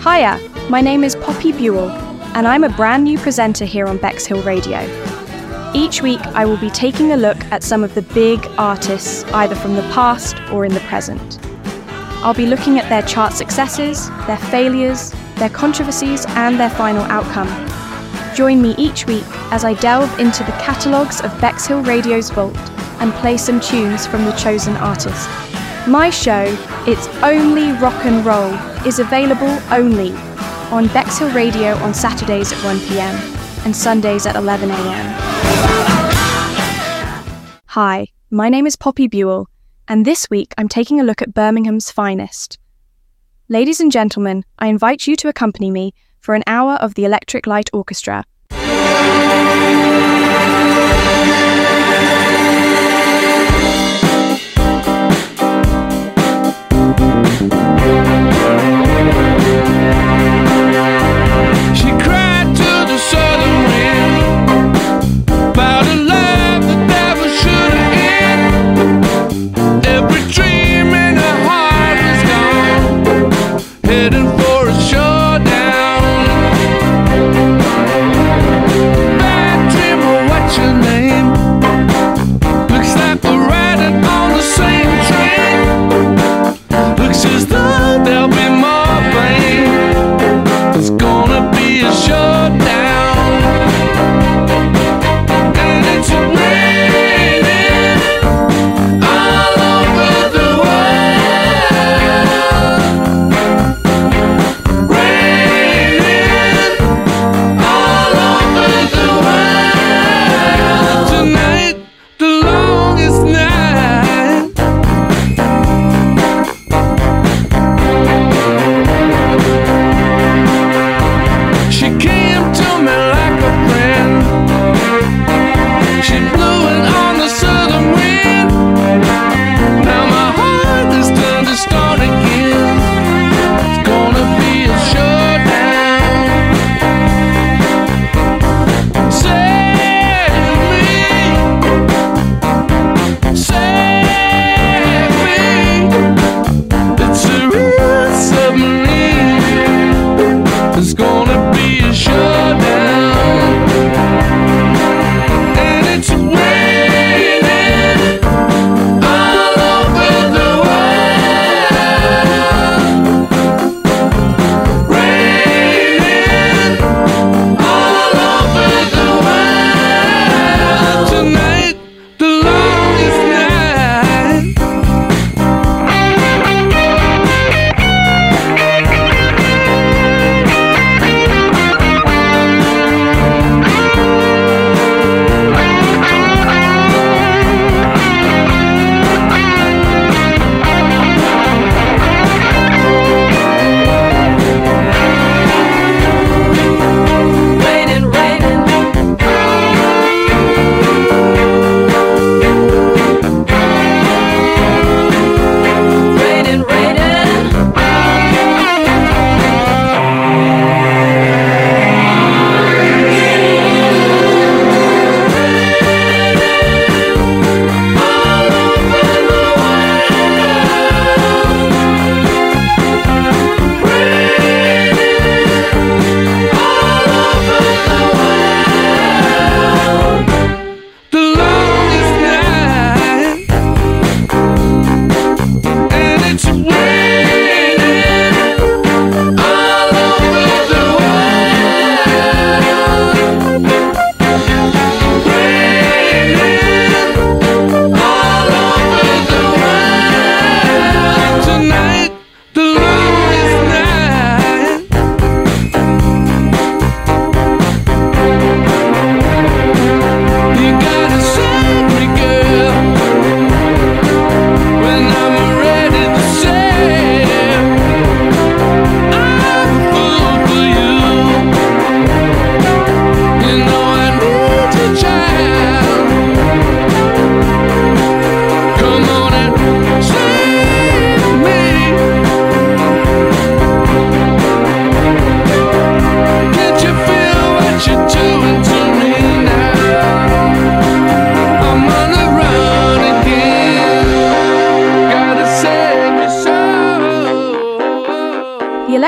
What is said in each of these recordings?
Hiya, my name is Poppy Buell, and I'm a brand new presenter here on Bexhill Radio. Each week I will be taking a look at some of the big artists, either from the past or in the present. I'll be looking at their chart successes, their failures, their controversies, and their final outcome. Join me each week as I delve into the catalogues of Bexhill Radio's vault and play some tunes from the chosen artist. My show, It's Only Rock and Roll, is available only on Bexhill Radio on Saturdays at 1 p.m. and Sundays at 11 a.m. Hi, my name is Poppy Buell, and this week I'm taking a look at Birmingham's finest. Ladies and gentlemen, I invite you to accompany me for an hour of the Electric Light Orchestra. She cried to the southern wind about a love that never should have ended. Every dream in her heart is gone, heading for a showdown. Bad dream of what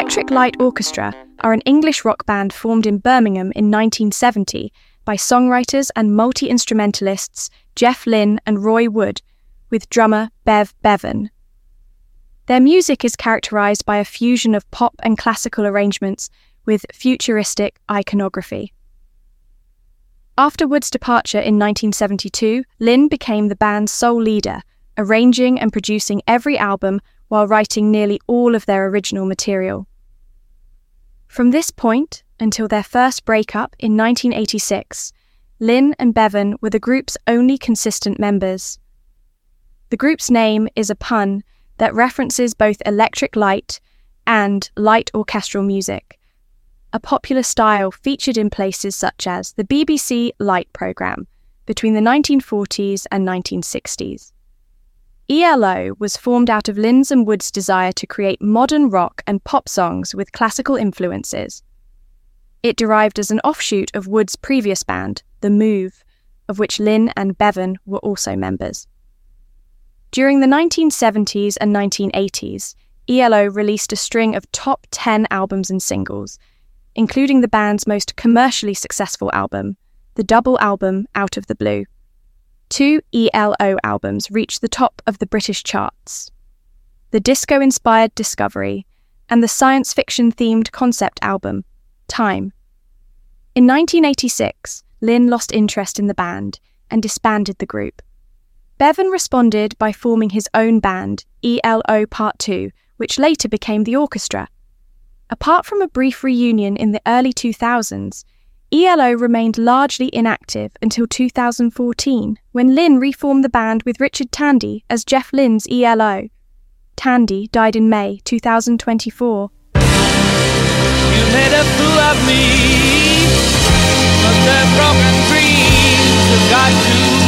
Electric Light Orchestra are an English rock band formed in Birmingham in 1970 by songwriters and multi-instrumentalists Jeff Lynne and Roy Wood, with drummer Bev Bevan. Their music is characterised by a fusion of pop and classical arrangements with futuristic iconography. After Wood's departure in 1972, Lynne became the band's sole leader, arranging and producing every album while writing nearly all of their original material. From this point until their first breakup in 1986, Lynne and Bevan were the group's only consistent members. The group's name is a pun that references both electric light and light orchestral music, a popular style featured in places such as the BBC Light programme between the 1940s and 1960s. ELO was formed out of Lynne's and Wood's desire to create modern rock and pop songs with classical influences. It derived as an offshoot of Wood's previous band, The Move, of which Lynne and Bevan were also members. During the 1970s and 1980s, ELO released a string of top 10 albums and singles, including the band's most commercially successful album, the double album Out of the Blue. 2 ELO albums reached the top of the British charts: the disco-inspired Discovery and the science fiction-themed concept album, Time. In 1986, Lynne lost interest in the band and disbanded the group. Bevan responded by forming his own band, ELO Part 2, which later became the Orchestra. Apart from a brief reunion in the early 2000s, ELO remained largely inactive until 2014, when Lynne reformed the band with Richard Tandy as Jeff Lynne's ELO. Tandy died in May 2024. You made a fool of me, but the broken dreams have got to end.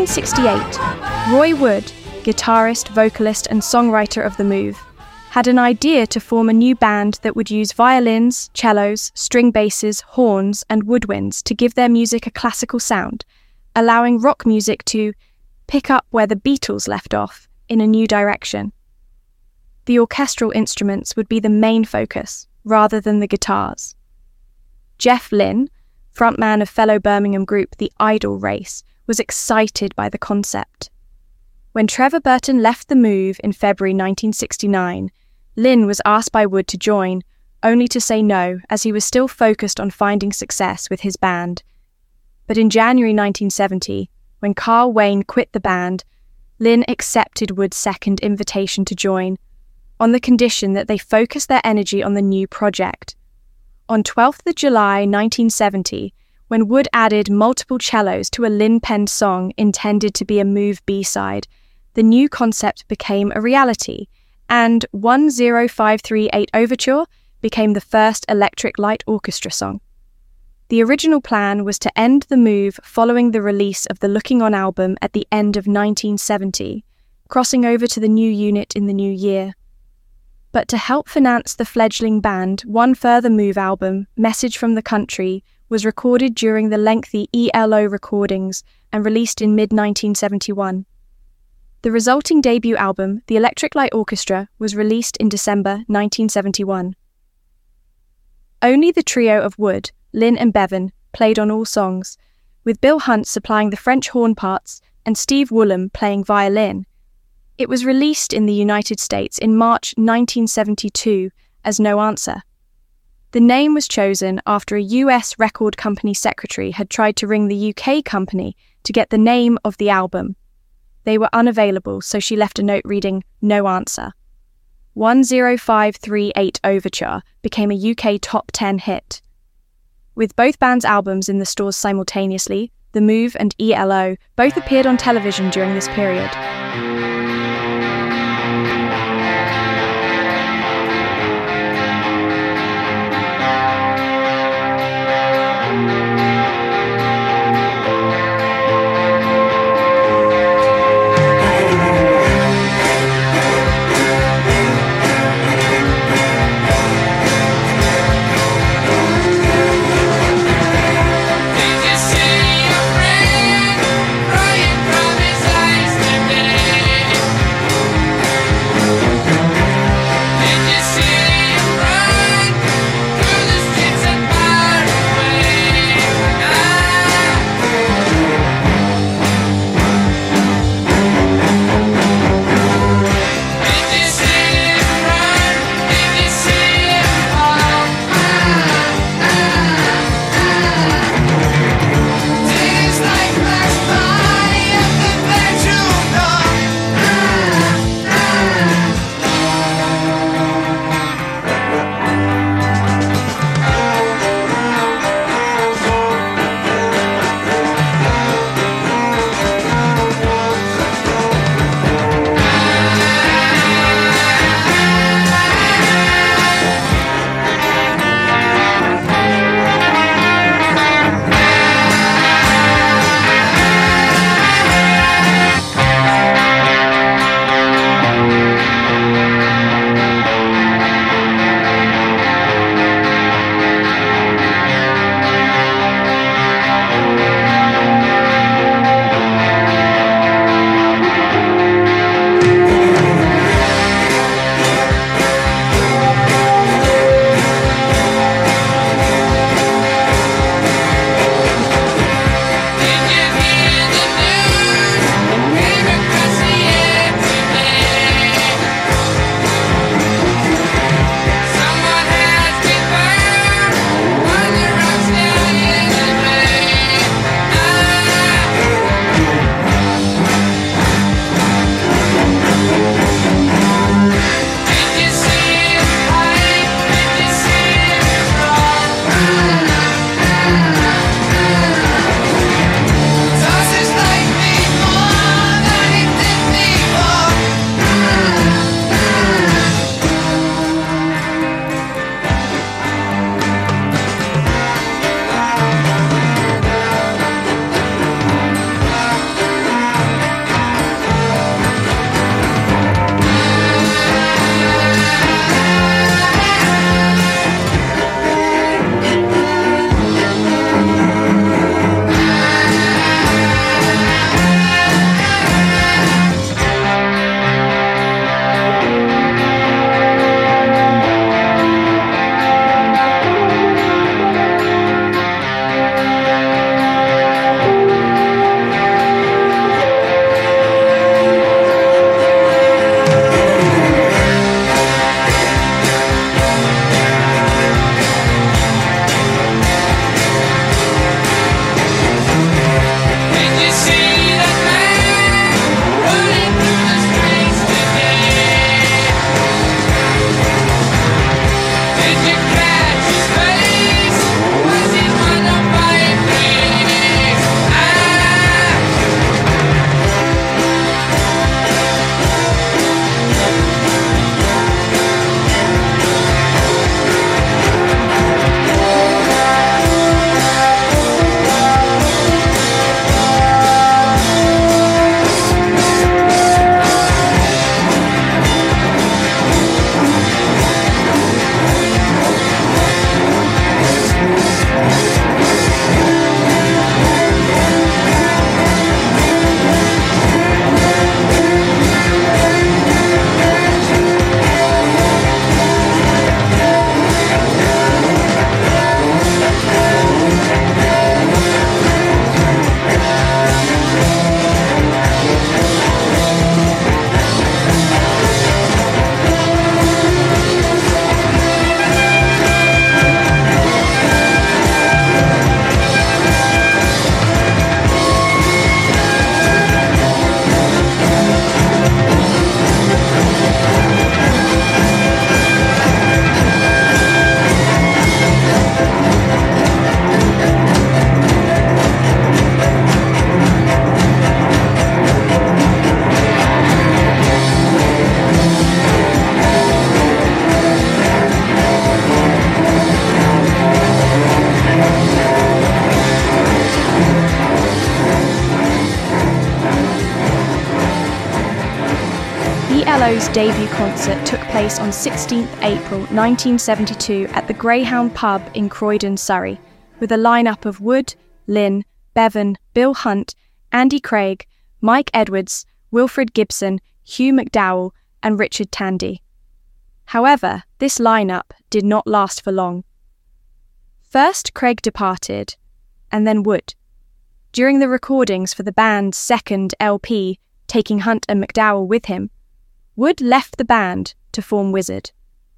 1968, Roy Wood, guitarist, vocalist and songwriter of The Move, had an idea to form a new band that would use violins, cellos, string basses, horns and woodwinds to give their music a classical sound, allowing rock music to pick up where the Beatles left off in a new direction. The orchestral instruments would be the main focus, rather than the guitars. Jeff Lynne, frontman of fellow Birmingham group The Idle Race, was excited by the concept. When Trevor Burton left The Move in February 1969, Lynne was asked by Wood to join, only to say no, as he was still focused on finding success with his band. But in January 1970, when Carl Wayne quit the band, Lynne accepted Wood's second invitation to join, on the condition that they focus their energy on the new project. On 12th of July 1970, when Wood added multiple cellos to a Lynne-penned song intended to be a Move B-side, the new concept became a reality, and 10538 Overture became the first Electric Light Orchestra song. The original plan was to end The Move following the release of the Looking On album at the end of 1970, crossing over to the new unit in the new year. But to help finance the fledgling band, one further Move album, Message from the Country, was recorded during the lengthy ELO recordings and released in mid-1971. The resulting debut album, The Electric Light Orchestra, was released in December 1971. Only the trio of Wood, Lynne and Bevan played on all songs, with Bill Hunt supplying the French horn parts and Steve Woolham playing violin. It was released in the United States in March 1972 as No Answer. The name was chosen after a US record company secretary had tried to ring the UK company to get the name of the album. They were unavailable, so she left a note reading, No Answer. 10538 Overture became a UK top 10 hit. With both bands' albums in the stores simultaneously, The Move and ELO both appeared on television during this period. ELO's debut concert took place on 16th April 1972 at the Greyhound pub in Croydon, Surrey, with a lineup of Wood, Lynn, Bevan, Bill Hunt, Andy Craig, Mike Edwards, Wilfred Gibson, Hugh McDowell, and Richard Tandy. However, this lineup did not last for long. First Craig departed, and then Wood. During the recordings for the band's second LP, taking Hunt and McDowell with him, Wood left the band to form Wizzard.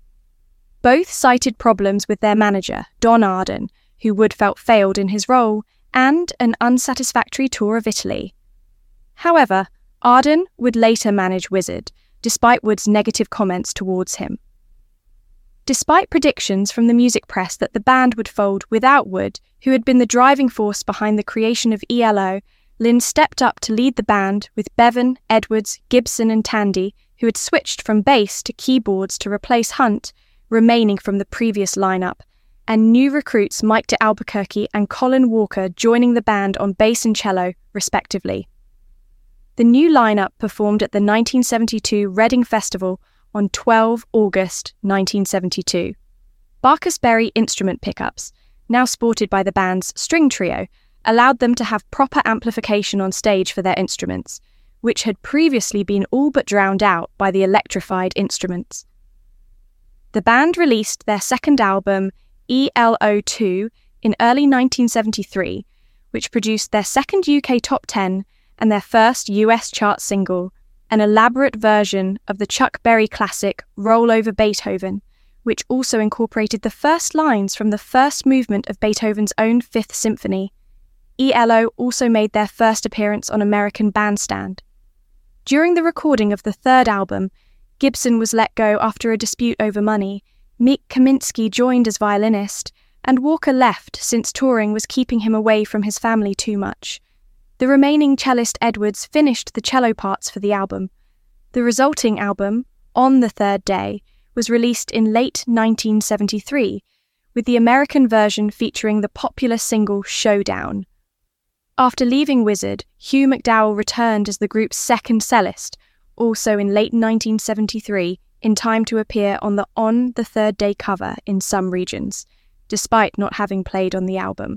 Both cited problems with their manager, Don Arden, who Wood felt failed in his role, and an unsatisfactory tour of Italy. However, Arden would later manage Wizzard, despite Wood's negative comments towards him. Despite predictions from the music press that the band would fold without Wood, who had been the driving force behind the creation of ELO, Lynn stepped up to lead the band with Bevan, Edwards, Gibson and Tandy, who had switched from bass to keyboards to replace Hunt, remaining from the previous lineup, and new recruits Mike de Albuquerque and Colin Walker joining the band on bass and cello, respectively. The new lineup performed at the 1972 Reading Festival on 12 August 1972. Barkus Berry instrument pickups, now sported by the band's string trio, allowed them to have proper amplification on stage for their instruments, which had previously been all but drowned out by the electrified instruments. The band released their second album, ELO2, in early 1973, which produced their second UK Top 10 and their first US chart single, an elaborate version of the Chuck Berry classic Roll Over Beethoven, which also incorporated the first lines from the first movement of Beethoven's own Fifth Symphony. ELO also made their first appearance on American Bandstand. During the recording of the third album, Gibson was let go after a dispute over money, Meek Kaminsky joined as violinist, and Walker left since touring was keeping him away from his family too much. The remaining cellist Edwards finished the cello parts for the album. The resulting album, On the Third Day, was released in late 1973, with the American version featuring the popular single Showdown. After leaving Wizzard, Hugh McDowell returned as the group's second cellist, also in late 1973, in time to appear on the On the Third Day cover in some regions, despite not having played on the album.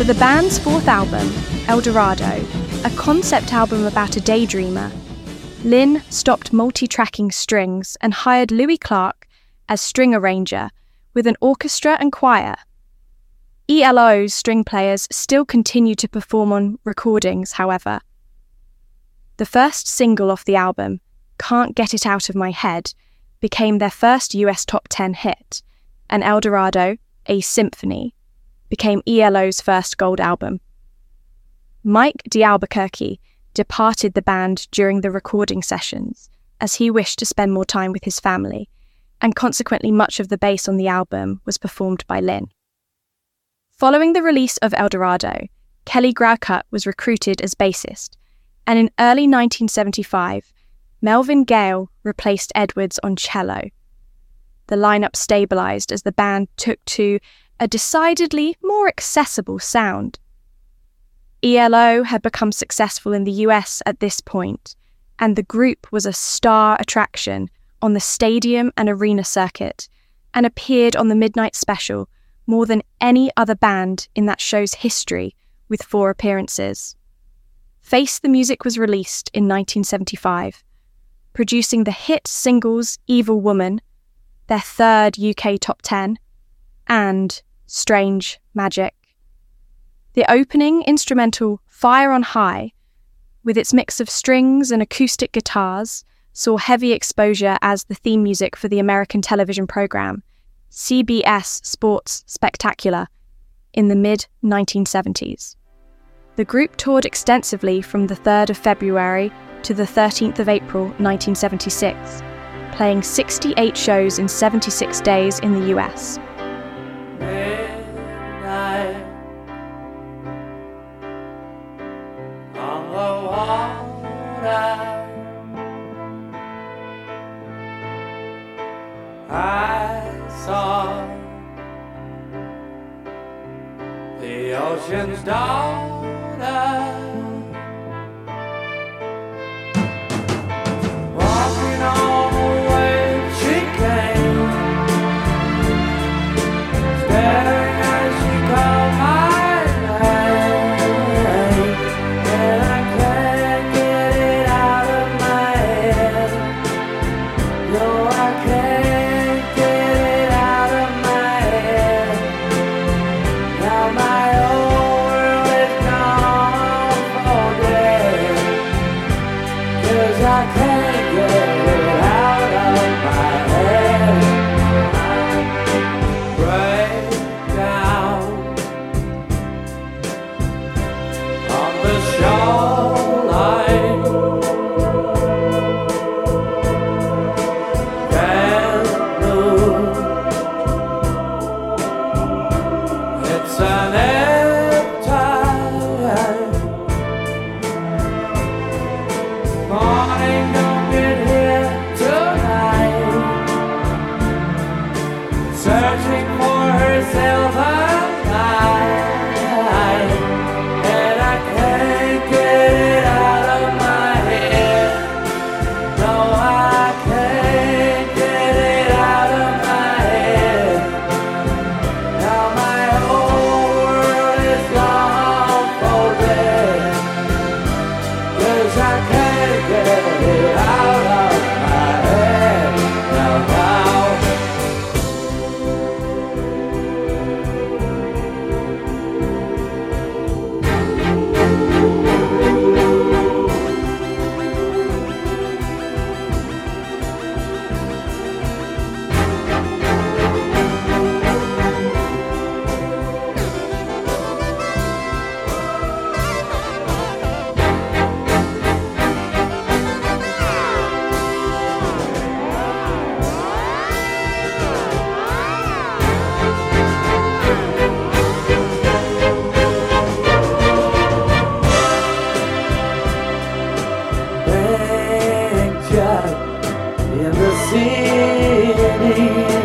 the band's fourth album, El Dorado, a concept album about a daydreamer, Lynn stopped multi-tracking strings and hired Louis Clark as string arranger with an orchestra and choir. ELO's string players still continue to perform on recordings, however. The first single off the album, Can't Get It Out of My Head, became their first US top 10 hit, and El Dorado, a symphony, became ELO's first gold album. Mike DeAlbuquerque departed the band during the recording sessions as he wished to spend more time with his family, and consequently much of the bass on the album was performed by Lynn. Following the release of El Dorado, Kelly Groucutt was recruited as bassist, and in early 1975, Melvin Gale replaced Edwards on cello. The lineup stabilized as the band took to a decidedly more accessible sound. ELO had become successful in the US at this point, and the group was a star attraction on the stadium and arena circuit, and appeared on the Midnight Special more than any other band in that show's history, with 4 appearances. Face the Music was released in 1975, producing the hit singles Evil Woman, their third UK top 10, and Strange Magic. The opening instrumental Fire on High, with its mix of strings and acoustic guitars, saw heavy exposure as the theme music for the American television program CBS Sports Spectacular in the mid-1970s. The group toured extensively from the 3rd of February to the 13th of April 1976, playing 68 shows in 76 days in the US. Midnight on the water, I saw the ocean's daughter walking on the way she came, staring as she called my name, and I can't get it out of my head. No, I can't get it out of my head. Now my whole world is gone for dead, 'cause I can't get it out of my head. Break down on the shoreline, can't move. It's an ebb tide. Morning don't get here tonight, searching for herself a night, and I can't get it out of my head. No, I can't get it out of my head. Now my whole world is gone for dead, 'cause I can't get it out of my head. Now. In the city,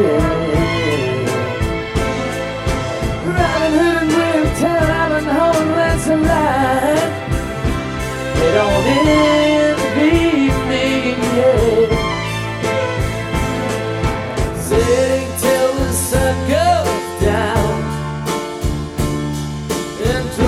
Robin Hood and William Tell, Robin Hood and Lancelot, they don't envy me yet. Sitting till the sun goes down into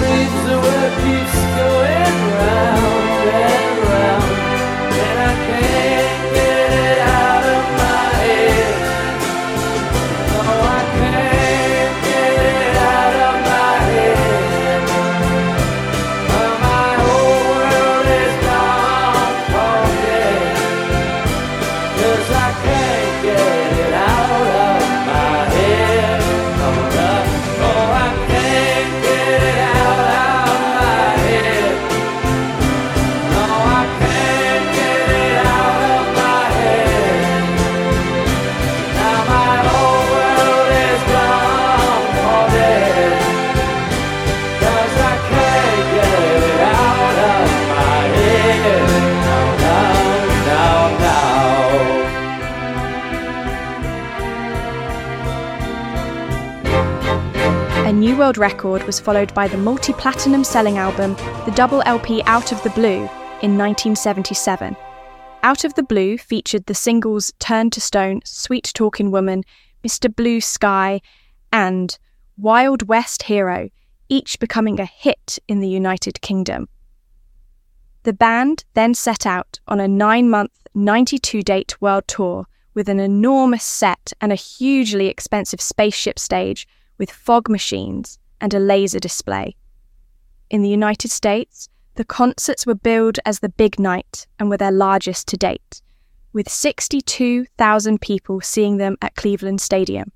New World Record was followed by the multi-platinum selling album, the double LP Out of the Blue, in 1977. Out of the Blue featured the singles Turn to Stone, Sweet Talkin' Woman, Mr. Blue Sky, and Wild West Hero, each becoming a hit in the United Kingdom. The band then set out on a 9-month, 92-date world tour with an enormous set and a hugely expensive spaceship stage with fog machines and a laser display. In the United States, the concerts were billed as the Big Night and were their largest to date, with 62,000 people seeing them at Cleveland Stadium.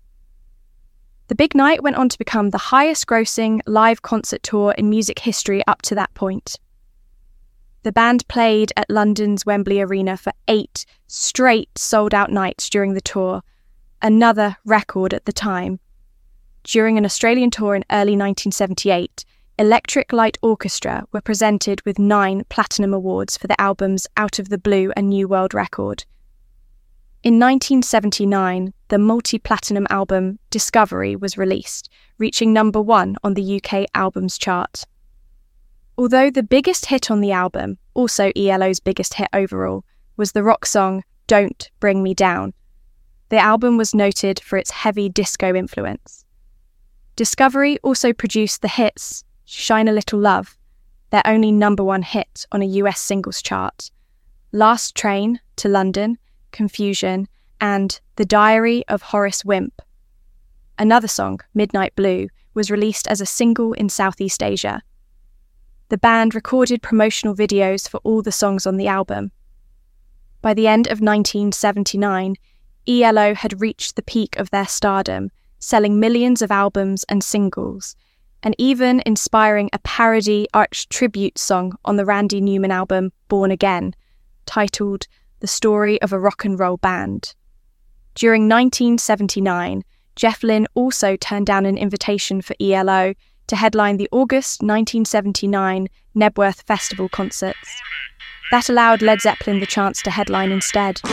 The Big Night went on to become the highest-grossing live concert tour in music history up to that point. The band played at London's Wembley Arena for 8 straight sold-out nights during the tour, another record at the time. During an Australian tour in early 1978, Electric Light Orchestra were presented with 9 Platinum Awards for the albums Out of the Blue and New World Record. In 1979, the multi-platinum album Discovery was released, reaching number 1 on the UK Albums Chart. Although the biggest hit on the album, also ELO's biggest hit overall, was the rock song Don't Bring Me Down, the album was noted for its heavy disco influence. Discovery also produced the hits Shine a Little Love, their only number 1 hit on a US singles chart, Last Train to London, Confusion, and The Diary of Horace Wimp. Another song, Midnight Blue, was released as a single in Southeast Asia. The band recorded promotional videos for all the songs on the album. By the end of 1979, ELO had reached the peak of their stardom, selling millions of albums and singles, and even inspiring a parody arch tribute song on the Randy Newman album Born Again, titled The Story of a Rock and Roll Band. During 1979, Jeff Lynne also turned down an invitation for ELO to headline the August 1979 Knebworth Festival concerts. That allowed Led Zeppelin the chance to headline instead.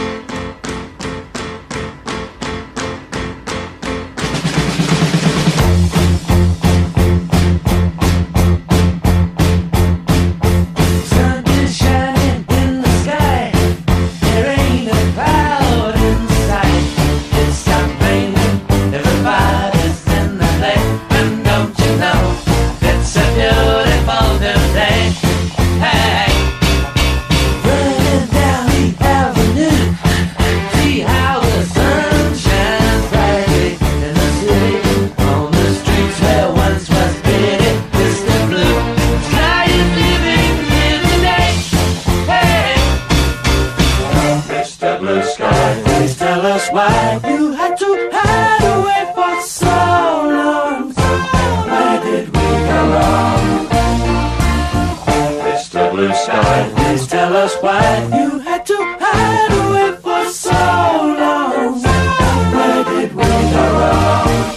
Why you had to hide away for so long? Where did we go wrong? Mr. Blue Sky, please tell us why you had to hide away for so long. Where did we go wrong?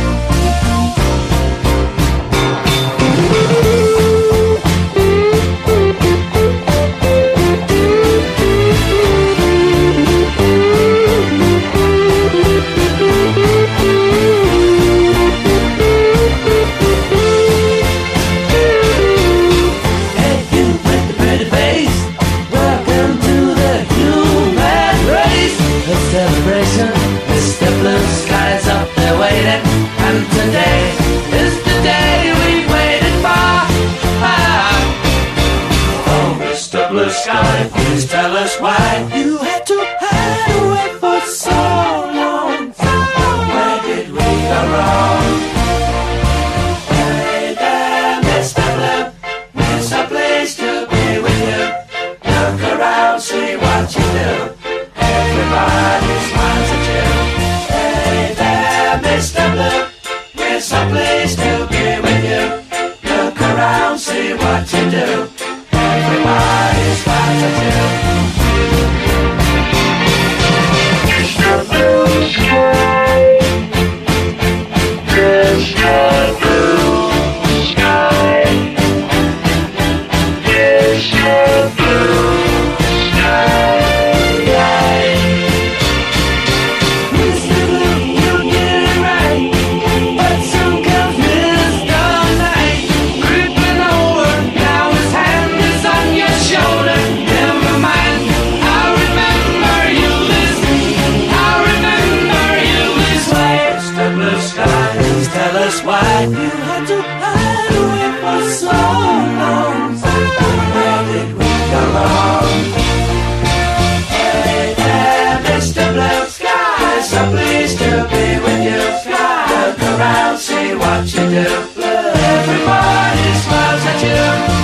Sky, please tell us why you had to hide away for so long. Where did we go wrong? Hey there, Mr. Blue, it's a place to be with you. Look around, see what you do. Everybody smiles at you. Hey there, Mr. Blue, it's a place to be with you. Look around, see what you do. Everybody smiles at you. Mr. Blue Sky, Mr. Blue Sky, Mr. Blue Sky. Mr. Blue, you get it right, but some comes with behind you. Everybody smiles at you.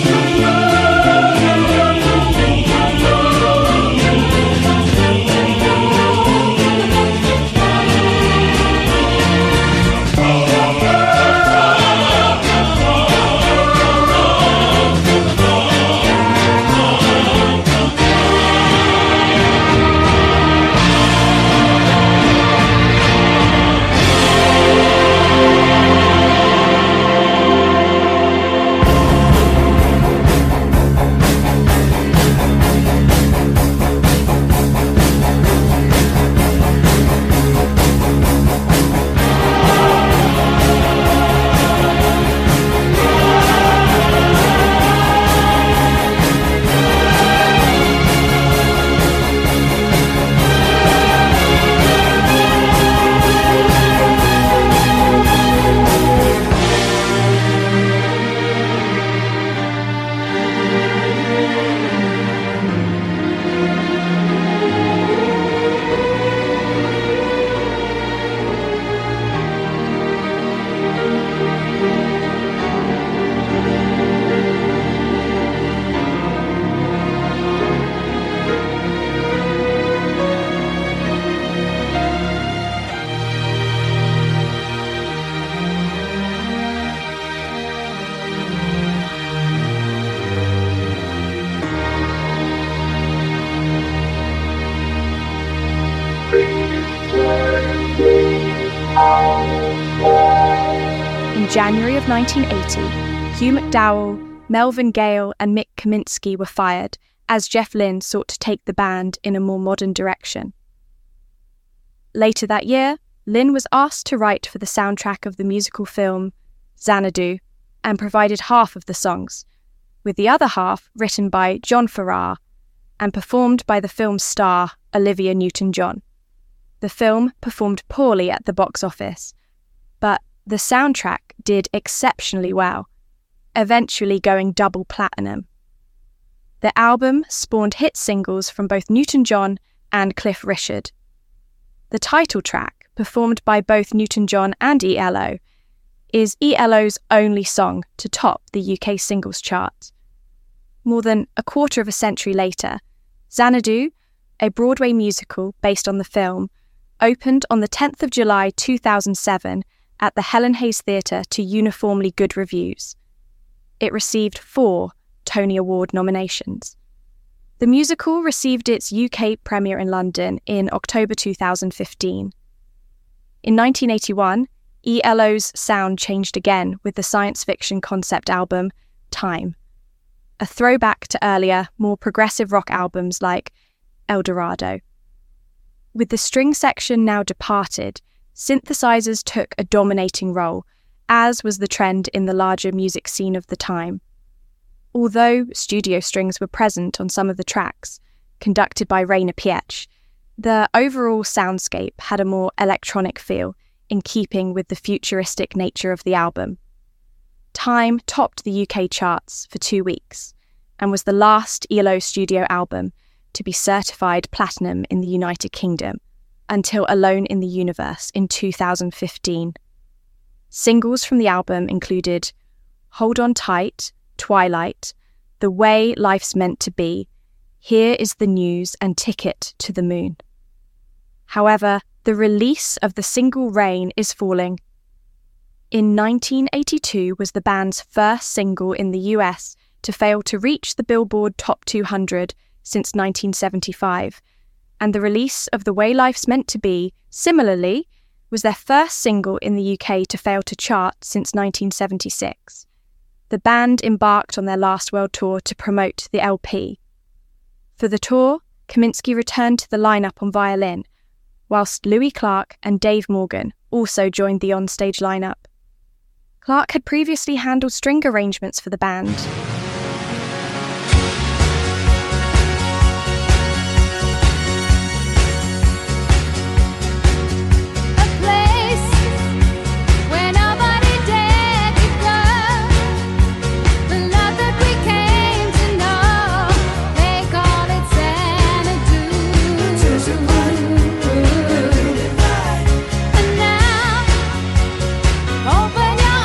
In January of 1980, Hugh McDowell, Melvin Gale and Mick Kaminsky were fired as Jeff Lynne sought to take the band in a more modern direction. Later that year, Lynne was asked to write for the soundtrack of the musical film Xanadu and provided half of the songs, with the other half written by John Farrar and performed by the film's star Olivia Newton-John. The film performed poorly at the box office, but the soundtrack did exceptionally well, eventually going double platinum. The album spawned hit singles from both Newton-John and Cliff Richard. The title track, performed by both Newton-John and ELO, is ELO's only song to top the UK singles chart. More than a quarter of a century later, Xanadu, a Broadway musical based on the film, opened on the 10th of July 2007 at the Helen Hayes Theatre to uniformly good reviews. It received 4 Tony Award nominations. The musical received its UK premiere in London in October 2015. In 1981, ELO's sound changed again with the science fiction concept album Time, a throwback to earlier, more progressive rock albums like El Dorado. With the string section now departed, synthesizers took a dominating role, as was the trend in the larger music scene of the time. Although studio strings were present on some of the tracks, conducted by Rainer Pietsch, the overall soundscape had a more electronic feel, in keeping with the futuristic nature of the album. Time topped the UK charts for 2 weeks, and was the last ELO studio album to be certified platinum in the United Kingdom, until Alone in the Universe in 2015. Singles from the album included Hold On Tight, Twilight, The Way Life's Meant to Be, Here Is the News and Ticket to the Moon. However, the release of the single Rain Is Falling in 1982 was the band's first single in the US to fail to reach the Billboard Top 200 since 1975, and the release of The Way Life's Meant to Be, similarly, was their first single in the UK to fail to chart since 1976. The band embarked on their last world tour to promote the LP. For the tour, Kaminsky returned to the lineup on violin, whilst Louis Clark and Dave Morgan also joined the onstage lineup. Clark had previously handled string arrangements for the band. Open your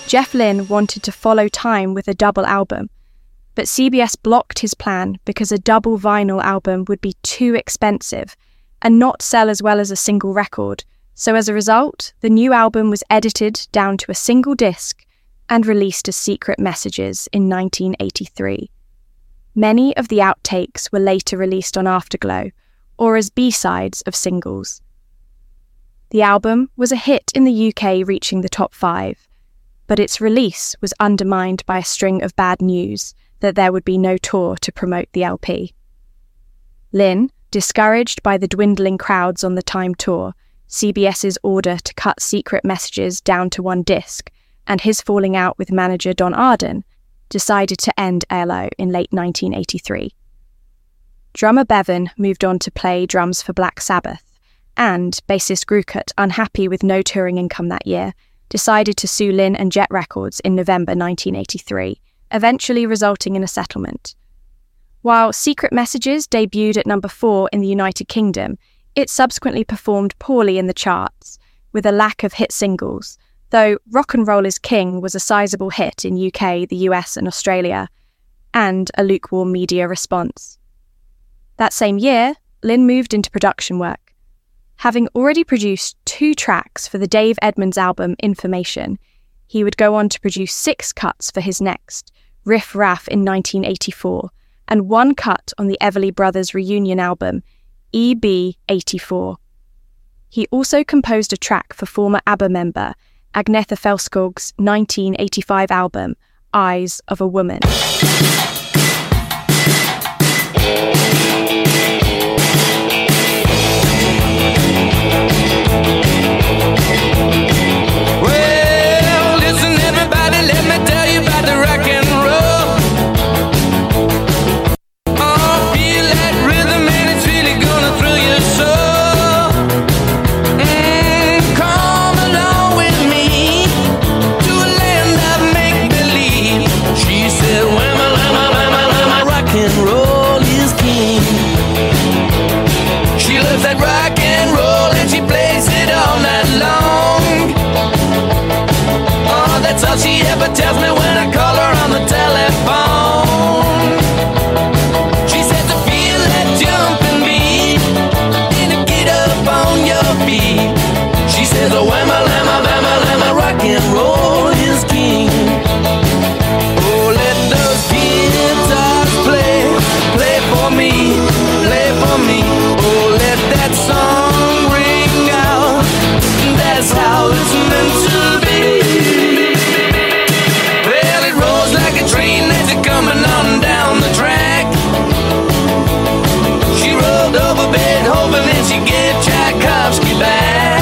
Jeff Lynne wanted to follow time with a double album, but CBS blocked his plan because a double vinyl album would be too expensive and not sell as well as a single record. So as a result, the new album was edited down to a single disc and released as Secret Messages in 1983. Many of the outtakes were later released on Afterglow, or as B-sides of singles. The album was a hit in the UK, reaching the top 5, but its release was undermined by a string of bad news that there would be no tour to promote the LP. Lynne, discouraged by the dwindling crowds on the Time tour, CBS's order to cut Secret Messages down to one disc, and his falling out with manager Don Arden, decided to end ALO in late 1983. Drummer Bevan moved on to play drums for Black Sabbath, and bassist Grukert, unhappy with no touring income that year, decided to sue Lynne and Jet Records in November 1983, eventually resulting in a settlement. While Secret Messages debuted at number 4 in the United Kingdom, it subsequently performed poorly in the charts, with a lack of hit singles, though Rock and Roll is King was a sizable hit in UK, the US and Australia, and a lukewarm media response. That same year, Lynne moved into production work. Having already produced 2 tracks for the Dave Edmunds album Information, he would go on to produce 6 cuts for his next, Riff Raff in 1984, and 1 cut on the Everly Brothers reunion album, EB84. He also composed a track for former ABBA member Agnetha Fältskog's 1985 album, Eyes of a Woman. Well, listen everybody, let me tell you about the rock and roll. Oh, feel that rhythm and it's really gonna thrill your soul. Come along with me to a land of make-believe. She said, rock and roll is king. She loves that rock and roll and she plays it all night long. Oh, that's all she ever tells me when I call her on the telephone. She says to feel that jumping beat and to get up on your feet. She says, oh, whamma, lamma, bamma, lamma, rock and roll is king. Oh, let those guitars play for me, play for me. Oh, let that song ring out. That's how it's meant to be. Well, it rolls like a train as it's coming on down the track. She rolled over Beethoven and she gave Tchaikovsky back.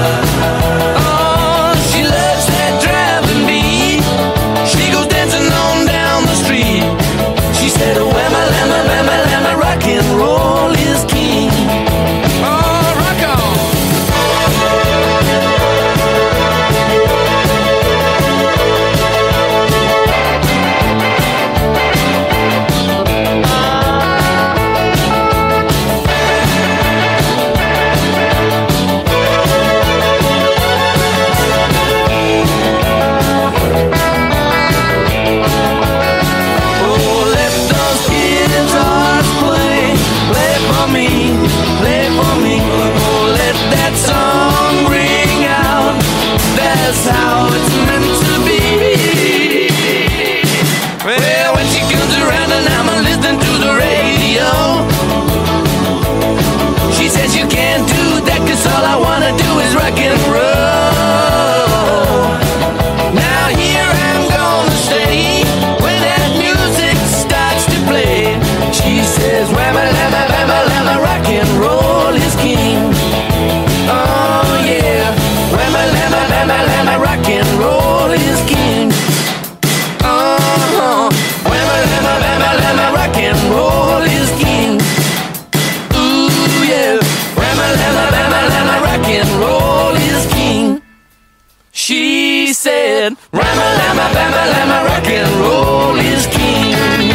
Oh, she loves that driving beat. She goes dancing on down the street. She said, oh, whamma, lamma, bamma, lamma, rock and roll is king. Oh, rock on. Oh, let those guitars play for me, play for me. Oh, let that song ring out. That's how it's meant to be. Well, when she comes around and I'm listening to the radio, she says you can't do that 'cause all I wanna do is rock and roll. Now here I'm gonna stay when that music starts to play. She says, whamma, lamma, bamma, lamma, rock and roll is king. Oh yeah, whamma, lamma, bamma, lamma, rock and roll is king. Oh, whamma, lamma, bamma, lamma, rock and roll is king. Ooh yeah, whamma, lamma, bamma, lamma, rock and roll is king. She said, whamma, lamma, bamma, lamma, rock and roll is king.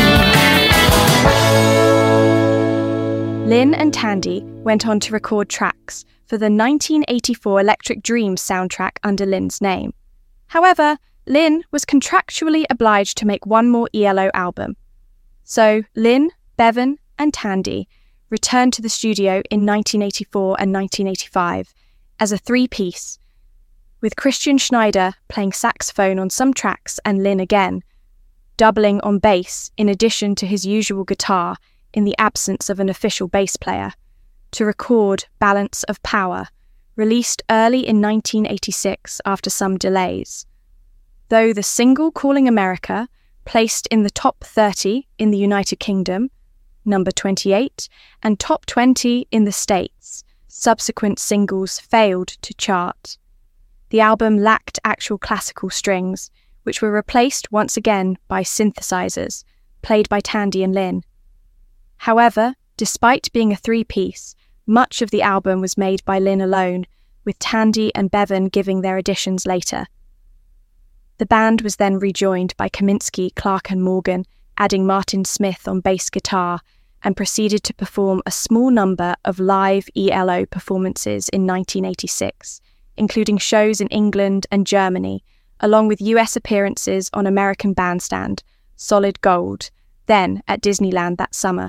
Lynne and Tandy went on to record tracks for the 1984 Electric Dreams soundtrack under Lynne's name. However, Lynn was contractually obliged to make one more ELO album. So Lynn, Bevan, and Tandy returned to the studio in 1984 and 1985 as a three-piece, with Christian Schneider playing saxophone on some tracks and Lynn again, doubling on bass in addition to his usual guitar in the absence of an official bass player, to record Balance of Power, released early in 1986 after some delays. Though the single Calling America placed in the top 30 in the United Kingdom, number 28, and top 20 in the States, subsequent singles failed to chart. The album lacked actual classical strings, which were replaced once again by synthesizers, played by Tandy and Lynn. However, despite being a three-piece, much of the album was made by Lynn alone, with Tandy and Bevan giving their additions later. The band was then rejoined by Kaminsky, Clark and Morgan, adding Martin Smith on bass guitar, and proceeded to perform a small number of live ELO performances in 1986, including shows in England and Germany, along with US appearances on American Bandstand, Solid Gold, then at Disneyland that summer.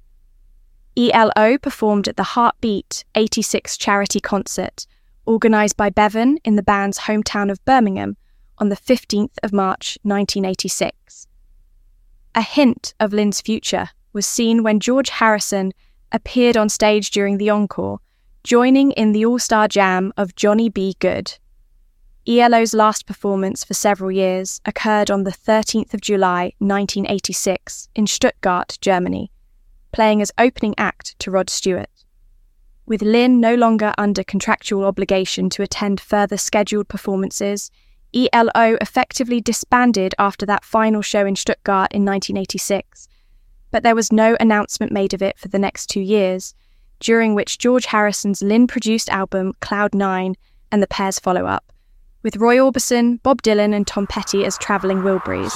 ELO performed at the Heartbeat 86 charity concert, organised by Bevan in the band's hometown of Birmingham on the 15th of March 1986. A hint of Lynn's future was seen when George Harrison appeared on stage during the encore, joining in the all-star jam of Johnny B. Good. ELO's last performance for several years occurred on the 13th of July 1986 in Stuttgart, Germany, playing as opening act to Rod Stewart. With Lynn no longer under contractual obligation to attend further scheduled performances, ELO effectively disbanded after that final show in Stuttgart in 1986, but there was no announcement made of it for the next 2 years, during which George Harrison's Lynn-produced album Cloud 9 and the pair's follow-up, with Roy Orbison, Bob Dylan and Tom Petty as travelling Wilburys.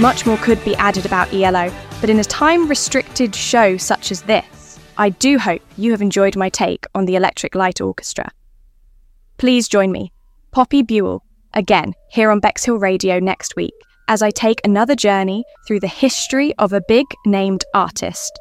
Much more could be added about ELO, but in a time-restricted show such as this, I do hope you have enjoyed my take on the Electric Light Orchestra. Please join me, Poppy Buell, again here on Bexhill Radio next week, as I take another journey through the history of a big-named artist.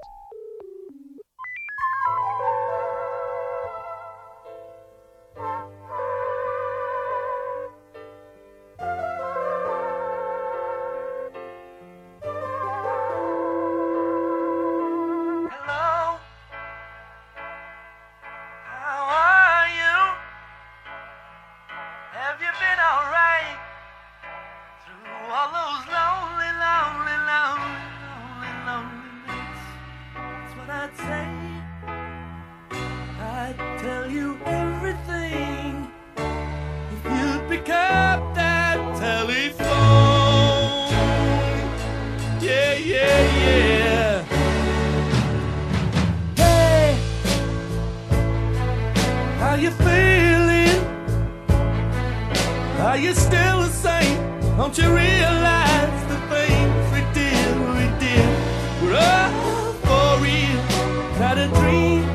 Are you still the same? Don't you realize the things we did? We're all for real, not a dream.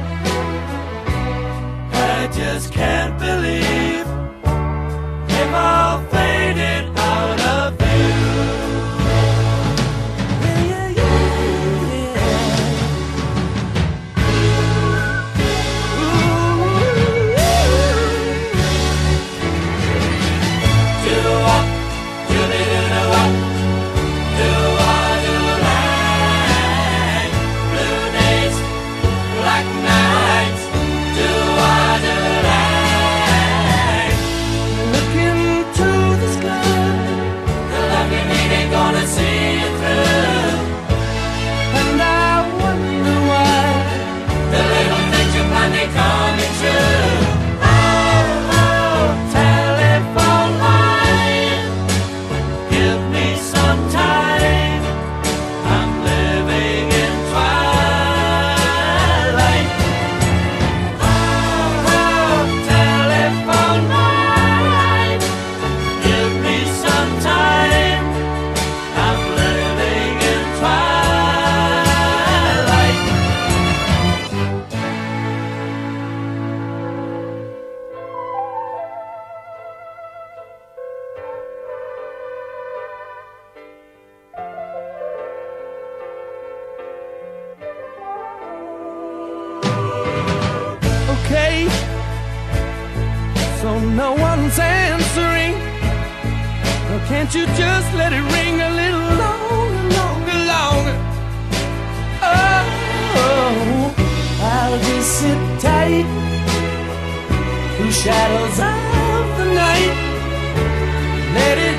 I just can't believe they've all faded out of view. So no one's answering. Well, can't you just let it ring a little longer? Oh, I'll just sit tight through shadows of the night. Let it